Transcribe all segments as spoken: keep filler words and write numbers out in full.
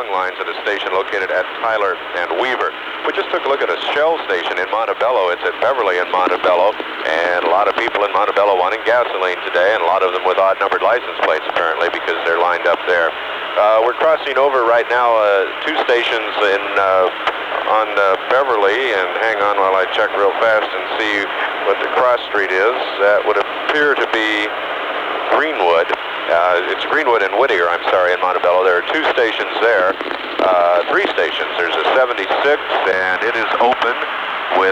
long lines at a station located at Tyler and Weaver. We just took a look at a Shell station in Montebello. It's at Beverly in Montebello, and a lot of people in Montebello wanting gasoline today, and a lot of them with odd-numbered license plates, apparently, because they're lined up there. Uh, we're crossing over right now uh, two stations in uh, on uh, Beverly, and hang on while I check real fast and see what the cross street is. That would appear to be Greenwood. Uh, it's Greenwood and Whittier, I'm sorry, in Montebello. There are two stations there, uh, three stations. There's a seventy-six, and it is open with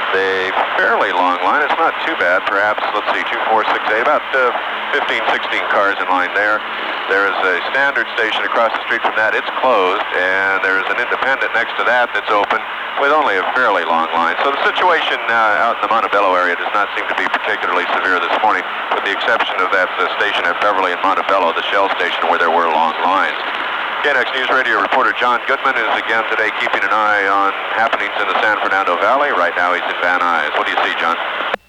a fairly long line. It's not too bad, perhaps, let's see, two, four, six, eight, about uh, fifteen, sixteen cars in line there. There is a standard station across the street from that. It's closed, and there's an independent next to that that's open with only a fairly long line. So the situation uh, out in the Montebello area does not seem to be particularly severe this morning, with the exception of that uh, station at Beverly and Montebello, the Shell station, where there were long lines. K N X News Radio reporter John Goodman is again today keeping an eye on happenings in the San Fernando Valley. Right now he's in Van Nuys. What do you see, John?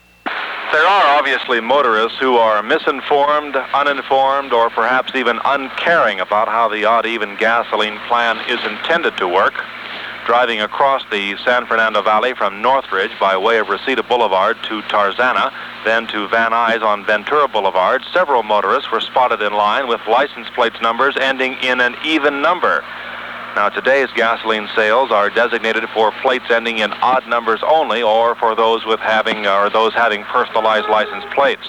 There are obviously motorists who are misinformed, uninformed, or perhaps even uncaring about how the odd-even gasoline plan is intended to work. Driving across the San Fernando Valley from Northridge by way of Reseda Boulevard to Tarzana, then to Van Nuys on Ventura Boulevard, several motorists were spotted in line with license plate numbers ending in an even number. Now, today's gasoline sales are designated for plates ending in odd numbers only, or for those with having or those having personalized license plates.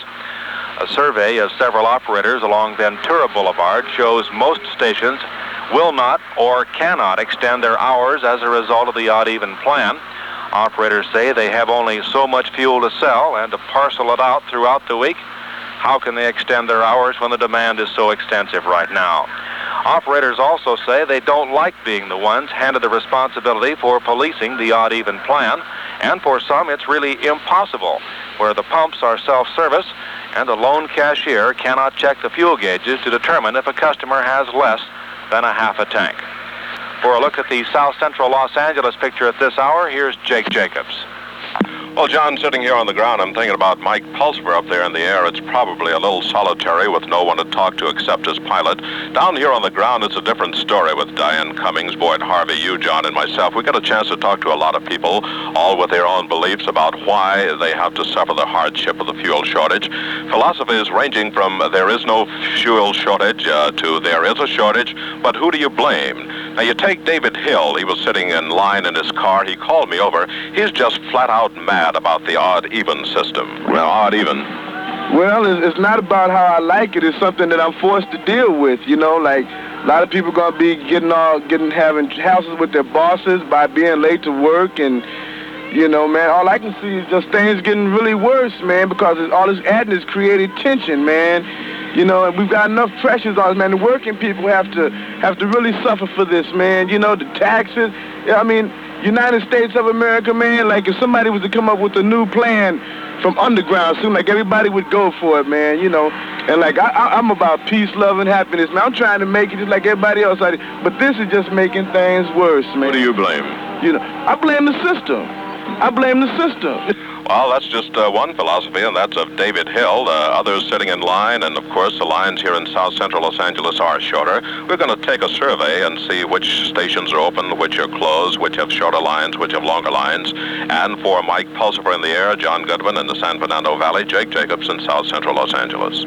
A survey of several operators along Ventura Boulevard shows most stations will not or cannot extend their hours as a result of the odd-even plan. Operators say they have only so much fuel to sell and to parcel it out throughout the week. How can they extend their hours when the demand is so extensive right now? Operators also say they don't like being the ones handed the responsibility for policing the odd-even plan, and for some it's really impossible, where the pumps are self-service and a lone cashier cannot check the fuel gauges to determine if a customer has less than a half a tank. For a look at the South Central Los Angeles picture at this hour, here's Jake Jacobs. Well, John, sitting here on the ground, I'm thinking about Mike Pulsipher up there in the air. It's probably a little solitary with no one to talk to except his pilot. Down here on the ground, it's a different story with Diane Cummings, Boyd Harvey, you, John, and myself. We got a chance to talk to a lot of people, all with their own beliefs about why they have to suffer the hardship of the fuel shortage. Philosophy is ranging from there is no fuel shortage uh, to there is a shortage, but who do you blame? Now, you take David Hill. He was sitting in line in his car. He called me over. He's just flat out mad about the odd-even system. Well, odd-even. Well, it's not about how I like it. It's something that I'm forced to deal with. You know, like a lot of people are gonna be getting all getting having houses with their bosses by being late to work, and you know, man, all I can see is just things getting really worse, man, because all this adding is created tension, man. You know, and we've got enough pressures on us, man. The working people have to have to really suffer for this, man. You know, the taxes. I mean, United States of America, man, like if somebody was to come up with a new plan from underground, soon like everybody would go for it, man, you know. And like I, I, I'm about peace, love, and happiness, man. I'm trying to make it just like everybody else. But this is just making things worse, man. Who do you blame? You know, I blame the system. I blame the system. Well, that's just uh, one philosophy, and that's of David Hill. Uh, others sitting in line, and of course the lines here in South Central Los Angeles are shorter. We're going to take a survey and see which stations are open, which are closed, which have shorter lines, which have longer lines. And for Mike Pulsipher in the air, John Goodman in the San Fernando Valley, Jake Jacobs in South Central Los Angeles.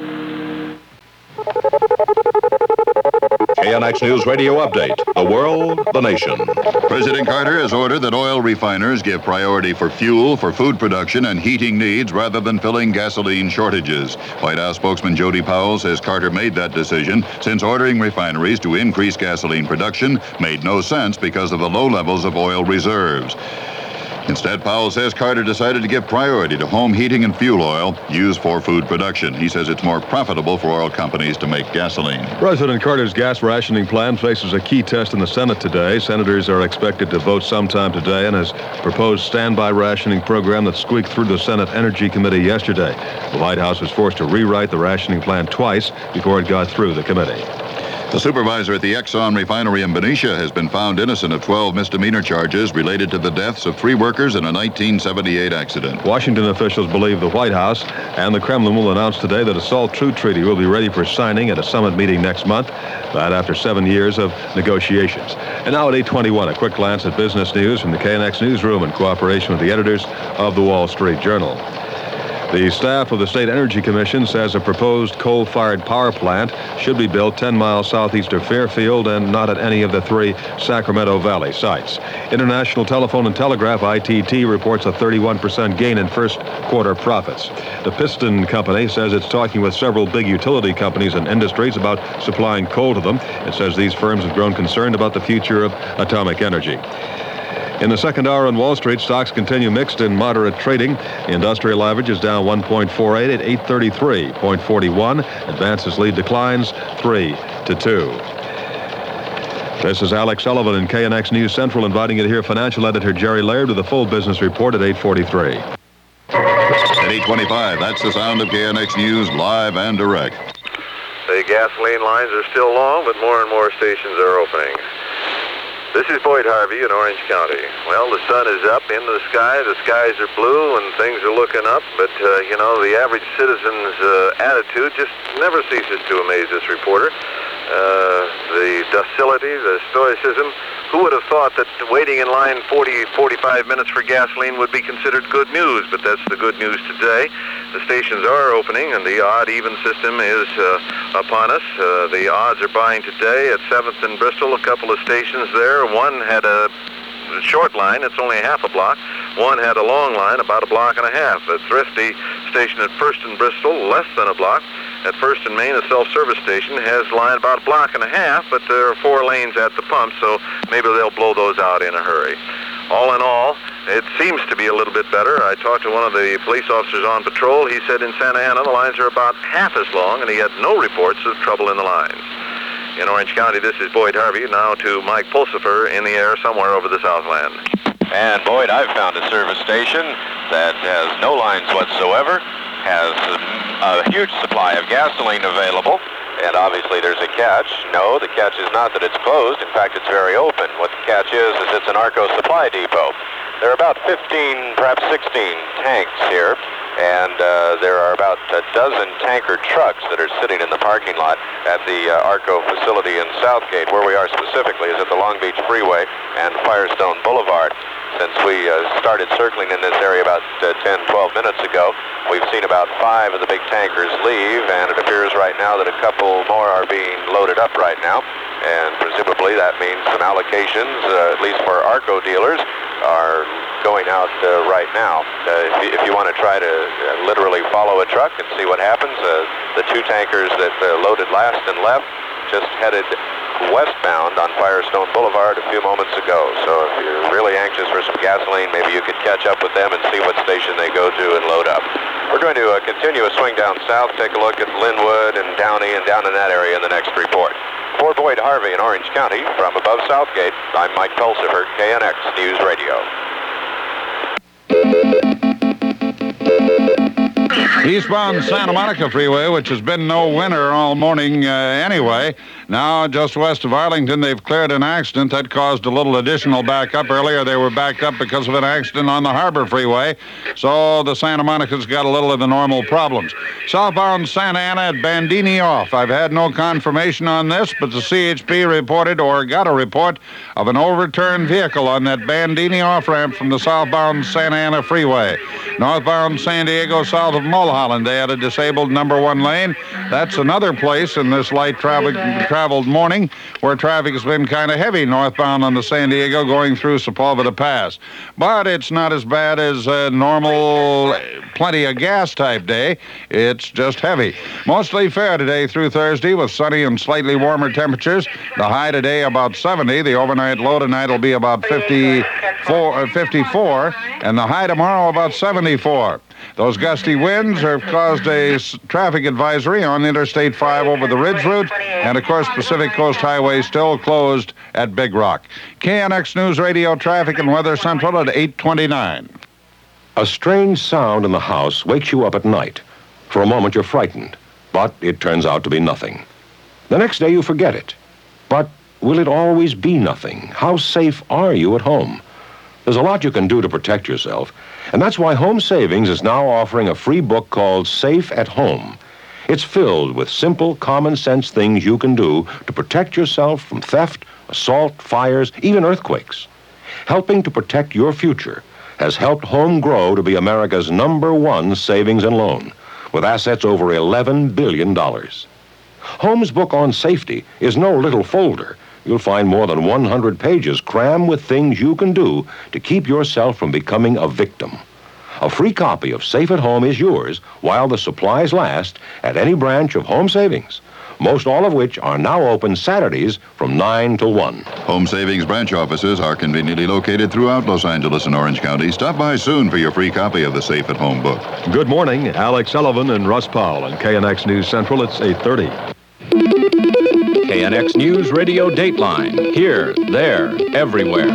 K N X News Radio Update. The world, the nation. President Carter has ordered that oil refiners give priority for fuel for food production and heating needs rather than filling gasoline shortages. White House spokesman Jody Powell says Carter made that decision since ordering refineries to increase gasoline production made no sense because of the low levels of oil reserves. Instead, Powell says Carter decided to give priority to home heating and fuel oil used for food production. He says it's more profitable for oil companies to make gasoline. President Carter's gas rationing plan faces a key test in the Senate today. Senators are expected to vote sometime today on his proposed standby rationing program that squeaked through the Senate Energy Committee yesterday. The White House was forced to rewrite the rationing plan twice before it got through the committee. The supervisor at the Exxon refinery in Benicia has been found innocent of twelve misdemeanor charges related to the deaths of three workers in a nineteen seventy-eight accident. Washington officials believe the White House and the Kremlin will announce today that a SALT-True treaty will be ready for signing at a summit meeting next month, that after seven years of negotiations. And now at eight twenty-one, a quick glance at business news from the K N X newsroom in cooperation with the editors of the Wall Street Journal. The staff of the State Energy Commission says a proposed coal-fired power plant should be built ten miles southeast of Fairfield and not at any of the three Sacramento Valley sites. International Telephone and Telegraph, I T T, reports a thirty-one percent gain in first quarter profits. The Piston Company says it's talking with several big utility companies and industries about supplying coal to them. It says these firms have grown concerned about the future of atomic energy. In the second hour on Wall Street, stocks continue mixed in moderate trading. The industrial average is down one point four eight at eight thirty-three point four one. Advances lead declines three to two. This is Alex Sullivan in K N X News Central, inviting you to hear financial editor Jerry Laird with a full business report at eight forty-three. At eight twenty-five, that's the sound of K N X News live and direct. The gasoline lines are still long, but more and more stations are opening. This is Boyd Harvey in Orange County. Well, the sun is up in the sky, the skies are blue, and things are looking up, but, uh, you know, the average citizen's uh, attitude just never ceases to amaze this reporter. Uh, the docility, the stoicism. Who would have thought that waiting in line forty, forty-five minutes for gasoline would be considered good news? But that's the good news today. The stations are opening, and the odd-even system is uh, upon us. Uh, the odds are buying today at seventh and Bristol, a couple of stations there. One had a short line, it's only half a block. One had a long line, about a block and a half. The Thrifty station at First and Bristol, less than a block. At First and Main, a self-service station has a line about a block and a half, but there are four lanes at the pump, so maybe they'll blow those out in a hurry. All in all, it seems to be a little bit better. I talked to one of the police officers on patrol. He said in Santa Ana the lines are about half as long, and he had no reports of trouble in the lines. In Orange County, this is Boyd Harvey. Now to Mike Pulsifer in the air somewhere over the Southland. And Boyd, I've found a service station that has no lines whatsoever, has a, a huge supply of gasoline available, and obviously there's a catch. No, the catch is not that it's closed. In fact, it's very open. What the catch is, is it's an ARCO supply depot. There are about fifteen, perhaps sixteen tanks here, and uh, there are about a dozen tanker trucks that are sitting in the parking lot at the uh, ARCO facility in Southgate. Where we are specifically is at the Long Beach Freeway and Firestone Boulevard. Since we uh, started circling in this area about uh, ten, twelve minutes ago, we've seen about five of the big tankers leave, and it appears right now that a couple more are being loaded up right now, and presumably that means some allocations, uh, at least for ARCO dealers, are going out uh, right now. Uh, if, you, if you want to try to uh, literally follow a truck and see what happens, uh, the two tankers that uh, loaded last and left just headed westbound on Firestone Boulevard a few moments ago. So if you're really anxious for some gasoline, maybe you could catch up with them and see what station they go to and load up. We're going to uh, continue a swing down south, take a look at Linwood and Downey and down in that area in the next report. For Boyd Harvey in Orange County, from above Southgate, I'm Mike Pulsifer, K N X News Radio. Eastbound Santa Monica Freeway, which has been no winner all morning uh, anyway. Now, just west of Arlington, they've cleared an accident that caused a little additional backup. Earlier, they were backed up because of an accident on the Harbor Freeway. So the Santa Monica's got a little of the normal problems. Southbound Santa Ana at Bandini off. I've had no confirmation on this, but the C H P reported or got a report of an overturned vehicle on that Bandini off-ramp from the southbound Santa Ana Freeway. Northbound San Diego south of Mulholland, they had a disabled number one lane. That's another place in this light traffic traveled morning where traffic has been kind of heavy northbound on the San Diego going through Sepulveda Pass. But it's not as bad as a normal plenty of gas type day. It's just heavy. Mostly fair today through Thursday with sunny and slightly warmer temperatures. The high today about seventy. The overnight low tonight will be about fifty-four, fifty-four, and the high tomorrow about seventy-four. Those gusty winds have caused a s- traffic advisory on Interstate five over the Ridge Route, and of course Pacific Coast Highway still closed at Big Rock. K N X News Radio Traffic and Weather Central at eight twenty-nine. A strange sound in the house wakes you up at night. For a moment you're frightened, but it turns out to be nothing. The next day you forget it. But will it always be nothing? How safe are you at home? There's a lot you can do to protect yourself, and that's why Home Savings is now offering a free book called Safe at Home. It's filled with simple, common-sense things you can do to protect yourself from theft, assault, fires, even earthquakes. Helping to protect your future has helped Home grow to be America's number one savings and loan, with assets over eleven billion dollars. Home's book on safety is no little folder. You'll find more than one hundred pages crammed with things you can do to keep yourself from becoming a victim. A free copy of Safe at Home is yours while the supplies last at any branch of Home Savings, most all of which are now open Saturdays from nine till one. Home Savings branch offices are conveniently located throughout Los Angeles and Orange County. Stop by soon for your free copy of the Safe at Home book. Good morning. Alex Sullivan and Russ Powell on K N X News Central. It's eight thirty. K N X News Radio Dateline. Here, there, everywhere.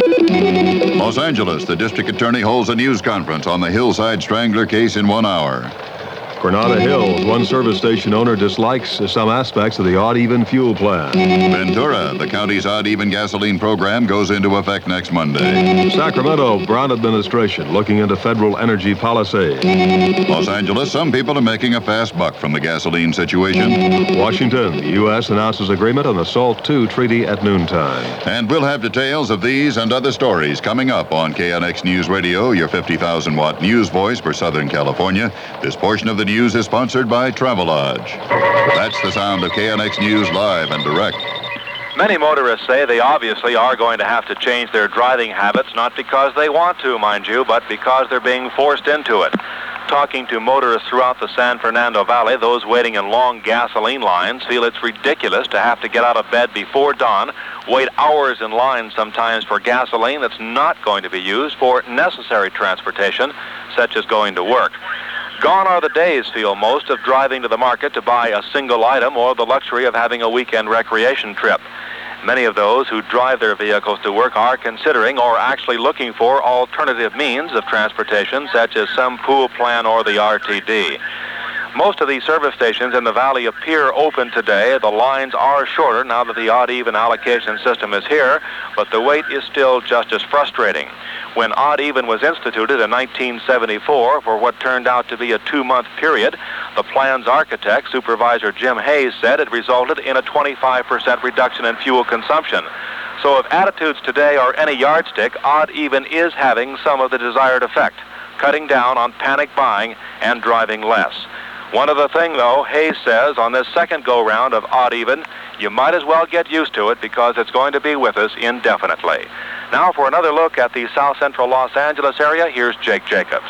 Los Angeles, the district attorney holds a news conference on the Hillside Strangler case in one hour. Granada Hills, one service station owner dislikes some aspects of the odd-even fuel plan. Ventura, the county's odd-even gasoline program goes into effect next Monday. Sacramento, Brown administration looking into federal energy policy. Los Angeles, some people are making a fast buck from the gasoline situation. Washington, the U S announces agreement on the SALT two treaty at noontime. And we'll have details of these and other stories coming up on K N X News Radio, your fifty thousand watt news voice for Southern California. This portion of the news is sponsored by Travelodge. That's the sound of K N X News live and direct. Many motorists say they obviously are going to have to change their driving habits, not because they want to, mind you, but because they're being forced into it. Talking to motorists throughout the San Fernando Valley, those waiting in long gasoline lines feel it's ridiculous to have to get out of bed before dawn, wait hours in line sometimes for gasoline that's not going to be used for necessary transportation, such as going to work. Gone are the days, feel most, of driving to the market to buy a single item or the luxury of having a weekend recreation trip. Many of those who drive their vehicles to work are considering or actually looking for alternative means of transportation, such as some pool plan or the R T D. Most of these service stations in the valley appear open today. The lines are shorter now that the odd-even allocation system is here, but the wait is still just as frustrating. When odd-even was instituted in nineteen seventy-four for what turned out to be a two-month period, the plan's architect, Supervisor Jim Hayes, said it resulted in a twenty-five percent reduction in fuel consumption. So if attitudes today are any yardstick, odd-even is having some of the desired effect, cutting down on panic buying and driving less. One other thing, though, Hayes says on this second go-round of odd-even, you might as well get used to it because it's going to be with us indefinitely. Now for another look at the south central Los Angeles area, here's Jake Jacobs.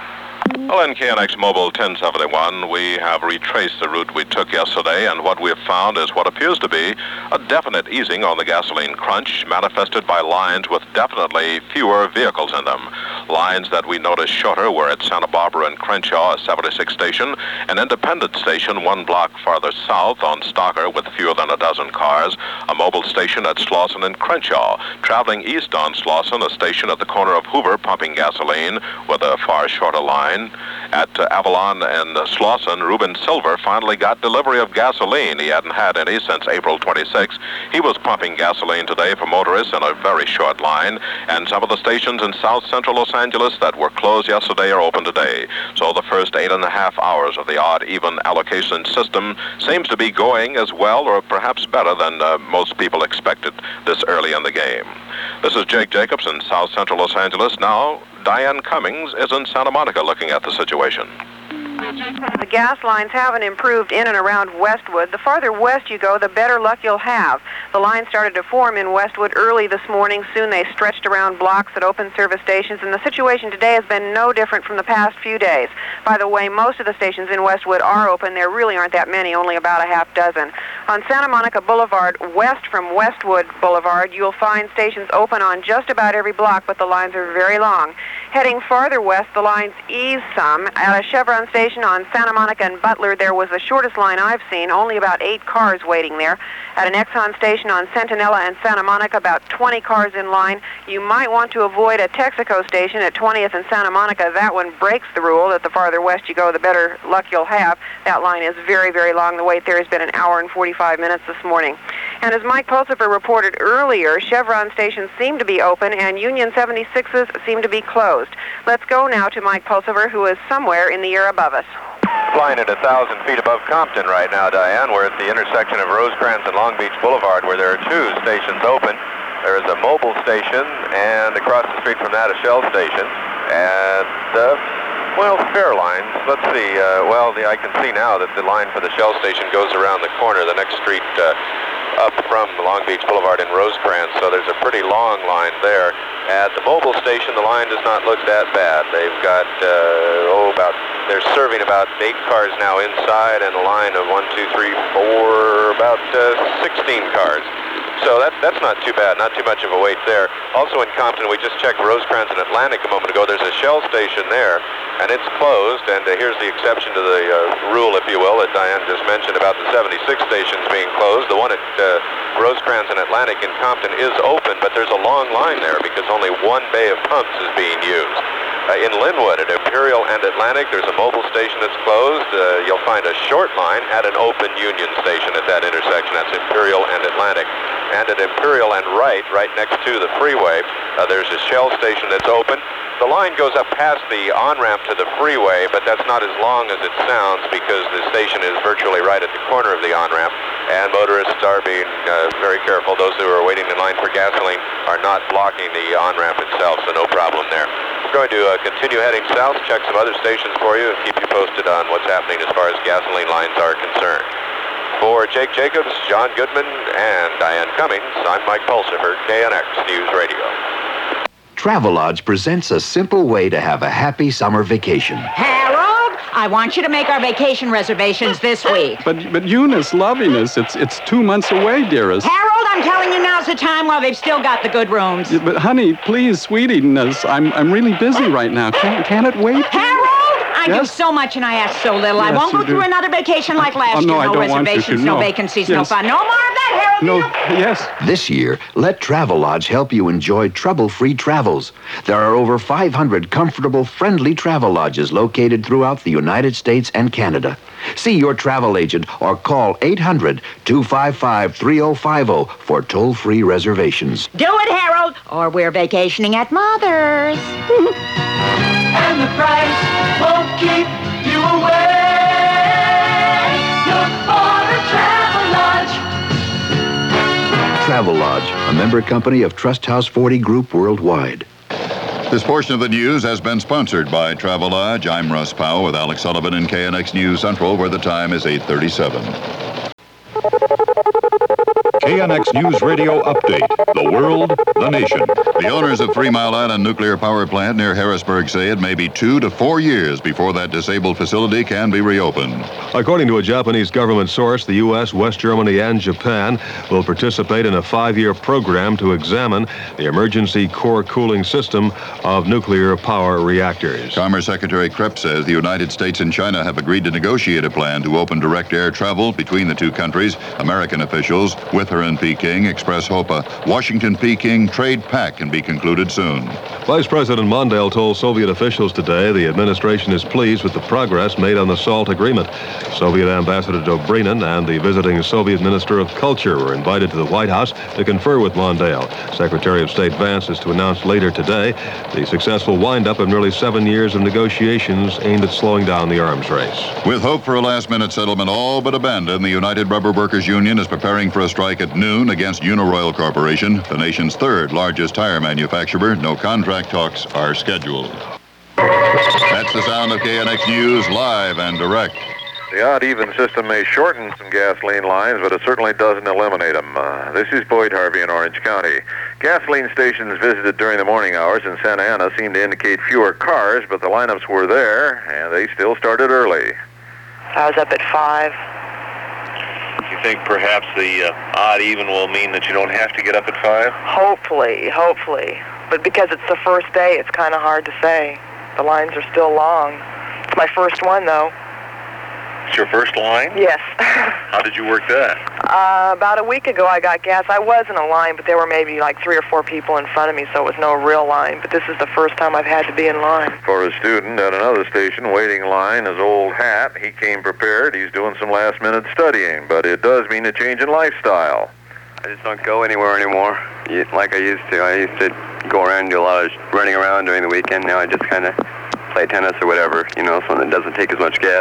Well, in K N X Mobile ten seventy-one, we have retraced the route we took yesterday, and what we have found is what appears to be a definite easing on the gasoline crunch, manifested by lines with definitely fewer vehicles in them. Lines that we noticed shorter were at Santa Barbara and Crenshaw, a seventy-six station, an Independent station one block farther south on Stocker with fewer than a dozen cars, a mobile station at Slauson and Crenshaw, traveling east on Slauson, a station at the corner of Hoover pumping gasoline with a far shorter line. At uh, Avalon and uh, Slauson, Reuben Silver finally got delivery of gasoline. He hadn't had any since April twenty-sixth. He was pumping gasoline today for motorists in a very short line, and some of the stations in south central Los Angeles that were closed yesterday are open today. So the first eight and a half hours of the odd-even allocation system seems to be going as well or perhaps better than uh, most people expected this early in the game. This is Jake Jacobs in south central Los Angeles. Now, Diane Cummings is in Santa Monica looking at the situation. The gas lines haven't improved in and around Westwood. The farther west you go, the better luck you'll have. The lines started to form in Westwood early this morning. Soon they stretched around blocks at open service stations, and the situation today has been no different from the past few days. By the way, most of the stations in Westwood are open. There really aren't that many, only about a half dozen. On Santa Monica Boulevard, west from Westwood Boulevard, you'll find stations open on just about every block, but the lines are very long. Heading farther west, the lines ease some. At a Chevron station on Santa Monica and Butler, there was the shortest line I've seen, only about eight cars waiting there. At an Exxon station on Centinela and Santa Monica, about twenty cars in line. You might want to avoid a Texaco station at twentieth and Santa Monica. That one breaks the rule that the farther west you go, the better luck you'll have. That line is very, very long. The wait there has been an hour and forty-five minutes this morning. And as Mike Pulsipher reported earlier, Chevron stations seem to be open and Union seventy-sixes seem to be closed. Let's go now to Mike Pulsipher, who is somewhere in the air above us. Flying at one thousand feet above Compton right now, Diane. We're at the intersection of Rosecrans and Long Beach Boulevard, where there are two stations open. There is a mobile station, and across the street from that, a Shell station. And, uh, well, fair lines. Let's see. Uh, well, the, I can see now that the line for the Shell station goes around the corner, the next street uh, up from Long Beach Boulevard in Rosecrans, so there's a pretty long line there. At the mobile station, the line does not look that bad. They've got, uh, oh, about, they're serving about eight cars now inside, and a line of one, two, three, four, about uh, sixteen cars. So that, that's not too bad, not too much of a wait there. Also in Compton, we just checked Rosecrans and Atlantic a moment ago. There's a Shell station there, and it's closed. And uh, here's the exception to the uh, rule, if you will, that Diane just mentioned about the seventy-six stations being closed. The one at uh, Rosecrans and Atlantic in Compton is open, but there's a long line there because only one bay of pumps is being used. Uh, in Linwood, at Imperial and Atlantic, there's a mobile station that's closed. Uh, you'll find a short line at an open Union station at that intersection. That's Imperial and Atlantic. And at Imperial and Wright, right next to the freeway, uh, there's a Shell station that's open. The line goes up past the on-ramp to the freeway, but that's not as long as it sounds because the station is virtually right at the corner of the on-ramp, and motorists are being uh, very careful. Those who are waiting in line for gasoline are not blocking the on-ramp itself, so no problem there. We're going to uh, continue heading south, check some other stations for you, and keep you posted on what's happening as far as gasoline lines are concerned. For Jake Jacobs, John Goodman, and Diane Cummings, I'm Mike Pulsipher, K N X News Radio. Travelodge presents a simple way to have a happy summer vacation. Harold, I want you to make our vacation reservations this week. But, but Eunice, loviness, it's it's two months away, dearest. Harold, I'm telling you now's the time while they've still got the good rooms. Yeah, but honey, please, sweetiness, I'm I'm really busy right now. Can can it wait? Harold, I yes? do so much and I ask so little. Yes, I won't go you do. through another vacation like last Oh, no, year. I No don't want you reservations, to. no No. vacancies, no Yes. fun. No more of that, Harold. No, No. yes. This year, let Travelodge help you enjoy trouble-free travels. There are over five hundred comfortable, friendly travel lodges located throughout the United States and Canada. See your travel agent or call eight hundred, two five five, three oh five oh for toll-free reservations. Do it, Harold, or we're vacationing at Mother's. And the price won't keep you away. Look for the Travelodge. Travelodge, a member company of Trust House forty Group Worldwide. This portion of the news has been sponsored by Travelodge. I'm Russ Powell with Alex Sullivan in K N X News Central, where the time is eight thirty-seven. K N X News Radio Update. The world, the nation. The owners of Three Mile Island Nuclear Power Plant near Harrisburg say it may be two to four years before that disabled facility can be reopened. According to a Japanese government source, the U S, West Germany, and Japan will participate in a five-year program to examine the emergency core cooling system of nuclear power reactors. Commerce Secretary Krebs says the United States and China have agreed to negotiate a plan to open direct air travel between the two countries. American officials with her in Peking express hope a Washington-Peking trade pact can be concluded soon. Vice President Mondale told Soviet officials today the administration is pleased with the progress made on the SALT agreement. Soviet Ambassador Dobrynin and the visiting Soviet Minister of Culture were invited to the White House to confer with Mondale. Secretary of State Vance is to announce later today the successful windup of nearly seven years of negotiations aimed at slowing down the arms race. With hope for a last-minute settlement all but abandoned, the United Rubber Workers Union is preparing for a strike at noon against Uniroyal Corporation, the nation's third largest tire manufacturer. No contract talks are scheduled. That's the sound of K N X News, live and direct. The odd-even system may shorten some gasoline lines, but it certainly doesn't eliminate them. Uh, this is Boyd Harvey in Orange County. Gasoline stations visited during the morning hours in Santa Ana seem to indicate fewer cars, but the lineups were there, and they still started early. I was up at five. You think perhaps the uh, odd-even will mean that you don't have to get up at five? Hopefully, hopefully. but because it's the first day, it's kind of hard to say. The lines are still long. It's my first one, though. It's your first line? Yes. How did you work that? Uh, about a week ago, I got gas. I was in a line, but there were maybe like three or four people in front of me, so it was no real line. But this is the first time I've had to be in line. For a student at another station waiting in line, his old hat, he came prepared. He's doing some last-minute studying, but it does mean a change in lifestyle. I just don't go anywhere anymore like I used to. I used to go around and do a lot of running around during the weekend. Now I just kind of play tennis or whatever, you know, so it doesn't take as much gas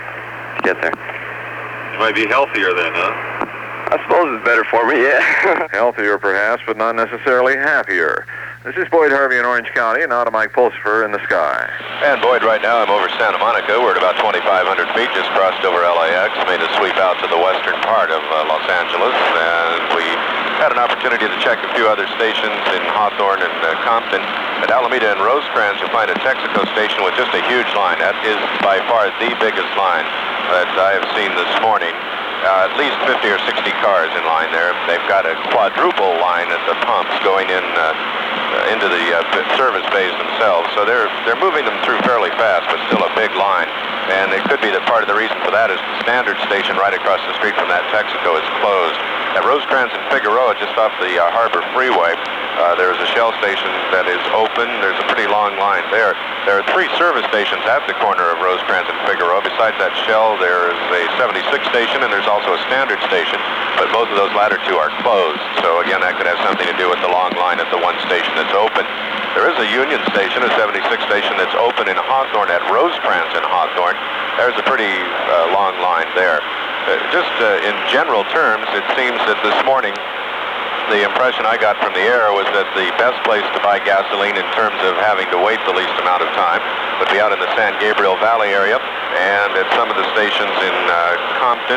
to get there. You might be healthier then, huh? I suppose it's better for me, yeah. Healthier, perhaps, but not necessarily happier. This is Boyd Harvey in Orange County, and now to Mike Pulsifer in the sky. And Boyd, right now I'm over Santa Monica. We're at about twenty-five hundred feet, just crossed over L A X, made a sweep out to the western part of uh, Los Angeles, and we had an opportunity to check a few other stations in Hawthorne and uh, Compton. At Alameda and Rosecrans, you'll find a Texaco station with just a huge line. That is by far the biggest line that I have seen this morning. Uh, at least fifty or sixty cars in line there. They've got a quadruple line at the pumps going in uh, uh, into the uh, service bays themselves. So they're they're moving them through fairly fast, but still a big line. And it could be that part of the reason for that is the Standard station right across the street from that Texaco is closed. At Rosecrans and Figueroa, just off the uh, Harbor Freeway, uh, there's a Shell station that is open. There's a pretty long line there. There are three service stations at the corner of Rosecrans and Figueroa. Besides that Shell, there's a seventy-six station, and there's also a Standard station, but both of those latter two are closed. So again, that could have something to do with the long line at the one station that's open. There is a Union station, a seventy-six station that's open in Hawthorne at Rosecrans and Hawthorne. There's a pretty uh, long line there. Uh, just uh, in general terms, it seems that this morning the impression I got from the air was that the best place to buy gasoline in terms of having to wait the least amount of time would be out in the San Gabriel Valley area and at some of the stations in uh, Compton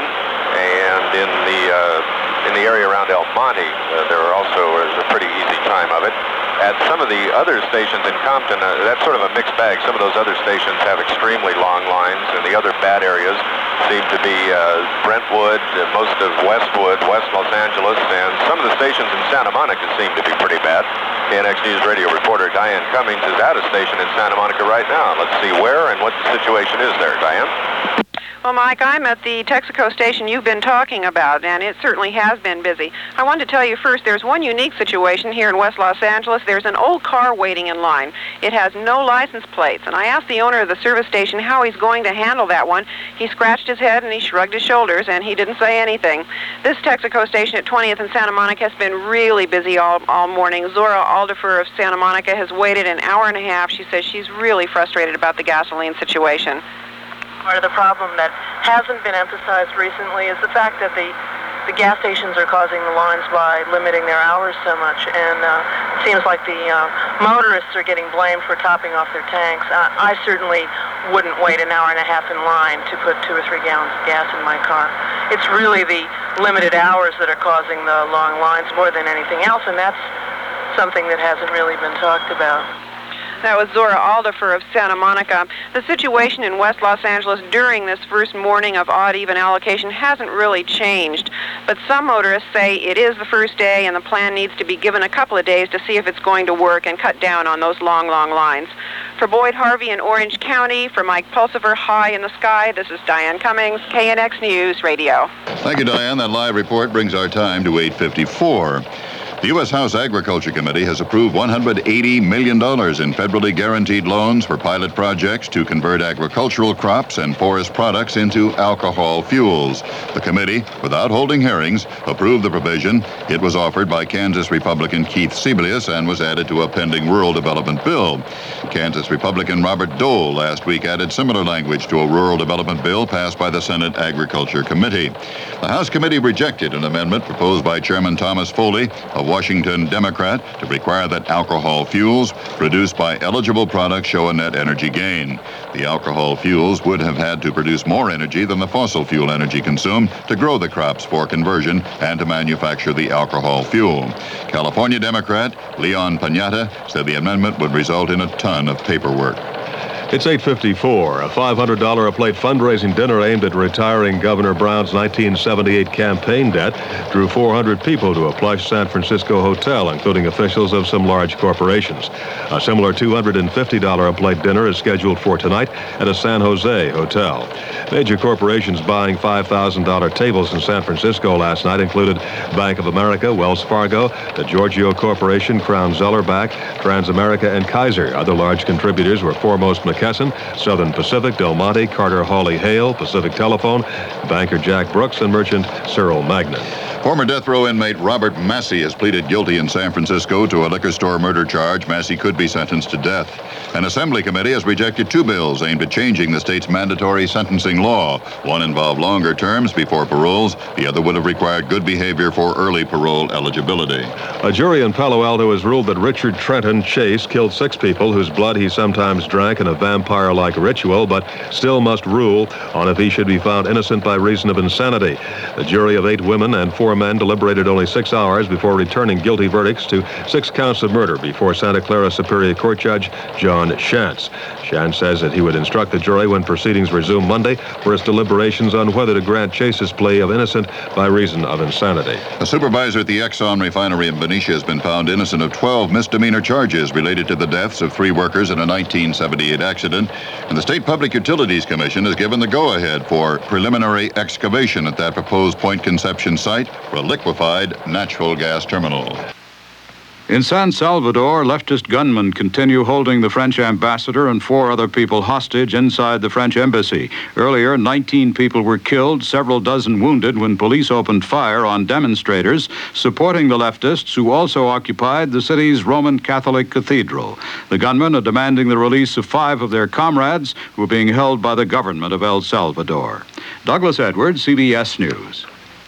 and in the uh, in the area around El Monte. Uh, there are also is a pretty easy time of it. At some of the other stations in Compton, uh, that's sort of a mixed bag. Some of those other stations have extremely long lines, and the other bad areas seem to be uh, Brentwood, uh, most of Westwood, West Los Angeles, and some of the stations in Santa Monica seem to be pretty bad. K N X News radio reporter Diane Cummings is at a station in Santa Monica right now. Let's see where and what the situation is there. Diane? Well, Mike, I'm at the Texaco station you've been talking about, and it certainly has been busy. I wanted to tell you first, there's one unique situation here in West Los Angeles. There's an old car waiting in line. It has no license plates, and I asked the owner of the service station how he's going to handle that one. He scratched his head and he shrugged his shoulders, and he didn't say anything. This Texaco station at twentieth and Santa Monica has been really busy all, all morning. Zora Alderfer of Santa Monica has waited an hour and a half. She says she's really frustrated about the gasoline situation. Part of the problem that hasn't been emphasized recently is the fact that the, the gas stations are causing the lines by limiting their hours so much, and uh, it seems like the uh, motorists are getting blamed for topping off their tanks. Uh, I certainly wouldn't wait an hour and a half in line to put two or three gallons of gas in my car. It's really the limited hours that are causing the long lines more than anything else, and that's something that hasn't really been talked about. That was Zora Alderfer of Santa Monica. The situation in West Los Angeles during this first morning of odd-even allocation hasn't really changed, but some motorists say it is the first day and the plan needs to be given a couple of days to see if it's going to work and cut down on those long, long lines. For Boyd Harvey in Orange County, for Mike Pulsifer, high in the sky, this is Diane Cummings, K N X News Radio. Thank you, Diane. That live report brings our time to eight fifty-four. The U S House Agriculture Committee has approved one hundred eighty million dollars in federally guaranteed loans for pilot projects to convert agricultural crops and forest products into alcohol fuels. The committee, without holding hearings, approved the provision. It was offered by Kansas Republican Keith Sebelius and was added to a pending rural development bill. Kansas Republican Robert Dole last week added similar language to a rural development bill passed by the Senate Agriculture Committee. The House committee rejected an amendment proposed by Chairman Thomas Foley, a Washington Democrat, to require that alcohol fuels produced by eligible products show a net energy gain. The alcohol fuels would have had to produce more energy than the fossil fuel energy consumed to grow the crops for conversion and to manufacture the alcohol fuel. California Democrat Leon Panetta said the amendment would result in a ton of paperwork. It's eight fifty-four. A five hundred dollars a plate fundraising dinner aimed at retiring Governor Brown's nineteen seventy-eight campaign debt drew four hundred people to a plush San Francisco hotel, including officials of some large corporations. A similar two hundred fifty dollars a plate dinner is scheduled for tonight at a San Jose hotel. Major corporations buying five thousand dollars tables in San Francisco last night included Bank of America, Wells Fargo, the Giorgio Corporation, Crown Zellerbach, Transamerica, and Kaiser. Other large contributors were Foremost McKesson, Southern Pacific, Del Monte, Carter Hawley Hale, Pacific Telephone, banker Jack Brooks, and merchant Cyril Magnin. Former death row inmate Robert Massey has pleaded guilty in San Francisco to a liquor store murder charge. Massey could be sentenced to death. An assembly committee has rejected two bills aimed at changing the state's mandatory sentencing law. One involved longer terms before paroles. The other would have required good behavior for early parole eligibility. A jury in Palo Alto has ruled that Richard Trenton Chase killed six people whose blood he sometimes drank in a vampire-like ritual, but still must rule on if he should be found innocent by reason of insanity. The jury of eight women and four men deliberated only six hours before returning guilty verdicts to six counts of murder before Santa Clara Superior Court Judge John Shantz. Shantz says that he would instruct the jury when proceedings resume Monday for its deliberations on whether to grant Chase's plea of innocent by reason of insanity. A supervisor at the Exxon refinery in Benicia has been found innocent of twelve misdemeanor charges related to the deaths of three workers in a nineteen seventy-eight accident, and the State Public Utilities Commission has given the go-ahead for preliminary excavation at that proposed Point Conception site for a liquefied natural gas terminal. In San Salvador, leftist gunmen continue holding the French ambassador and four other people hostage inside the French embassy. Earlier, nineteen people were killed, several dozen wounded when police opened fire on demonstrators supporting the leftists who also occupied the city's Roman Catholic cathedral. The gunmen are demanding the release of five of their comrades who are being held by the government of El Salvador. Douglas Edwards, C B S News.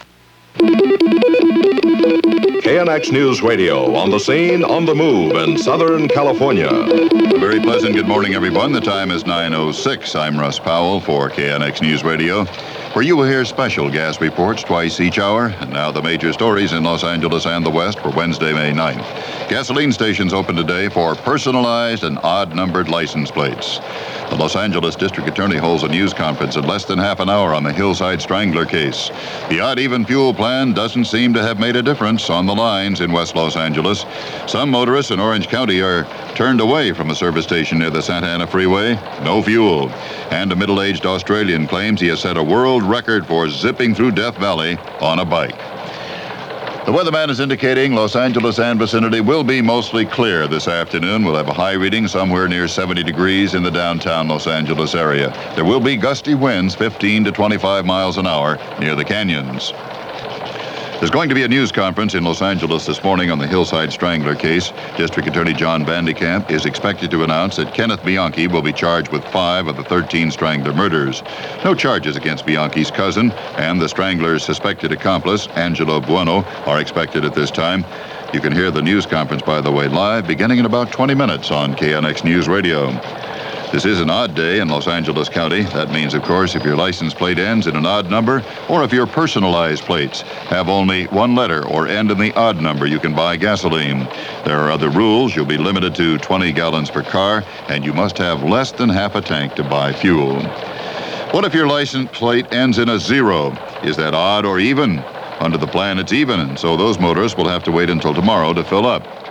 K N X News Radio, on the scene, on the move in Southern California. A very pleasant good morning, everyone. The time is nine oh six. I'm Russ Powell for K N X News Radio, where you will hear special gas reports twice each hour. And now the major stories in Los Angeles and the West for Wednesday, May ninth. Gasoline stations open today for personalized and odd-numbered license plates. The Los Angeles District Attorney holds a news conference in less than half an hour on the Hillside Strangler case. The odd-even fuel plan doesn't seem to have made a difference on the lines in West Los Angeles. Some motorists in Orange County are turned away from a service station near the Santa Ana Freeway. No fuel. And a middle-aged Australian claims he has set a world record for zipping through Death Valley on a bike. The weatherman is indicating Los Angeles and vicinity will be mostly clear this afternoon. We'll have a high reading somewhere near seventy degrees in the downtown Los Angeles area. There will be gusty winds, fifteen to twenty-five miles an hour near the canyons. There's going to be a news conference in Los Angeles this morning on the Hillside Strangler case. District Attorney John Vandekamp is expected to announce that Kenneth Bianchi will be charged with five of the thirteen Strangler murders. No charges against Bianchi's cousin and the Strangler's suspected accomplice, Angelo Bueno, are expected at this time. You can hear the news conference, by the way, live beginning in about twenty minutes on K N X News Radio. This is an odd day in Los Angeles County. That means, of course, if your license plate ends in an odd number, or if your personalized plates have only one letter or end in the odd number, you can buy gasoline. There are other rules. You'll be limited to twenty gallons per car, and you must have less than half a tank to buy fuel. What if your license plate ends in a zero? Is that odd or even? Under the plan, it's even, and so those motorists will have to wait until tomorrow to fill up.